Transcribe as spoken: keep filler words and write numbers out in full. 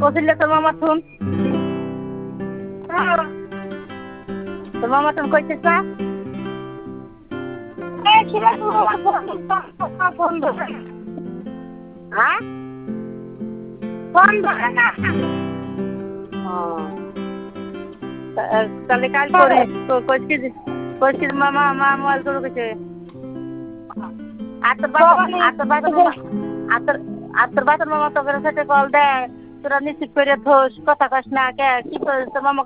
কইছিলে তোর মামা শুন তোর মামা তুমি কইছিস না ফোন ধরে হ্যাঁ ফোন ধরে না তাহলে কাল করিস কইছিস কইছিস মামা মা মোবাইল করে কইছে আর তোর বাবা আর তোর বাবা আর তোর আর তোর বাবার মামা তোর সাথে কল দেয় তোরা নিশ্চিত করে থোস কথা কস না কে কি করিস তোর মামা